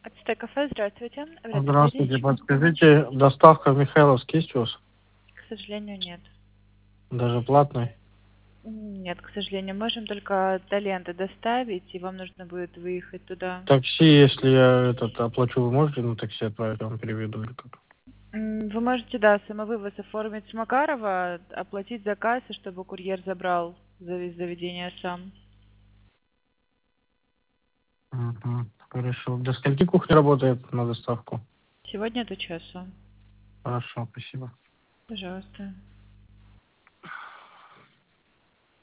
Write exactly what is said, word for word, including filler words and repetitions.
Ацтек кафе, здравствуйте. Вряд ли Здравствуйте, передача, могу помочь? подскажите, доставка в Михайловск есть у вас? К сожалению, нет. Даже платной? М, Нет, к сожалению, можем только до ленты доставить, и вам нужно будет выехать туда. Такси, если я этот оплачу, вы можете на такси отправить, я вам переведу или как? М, Вы можете, да, самовывоз оформить с Макарова, оплатить заказ, и чтобы курьер забрал за- заведение сам. Угу. Хорошо. До скольки кухня работает на доставку? Сегодня до часу. Хорошо, спасибо. Пожалуйста.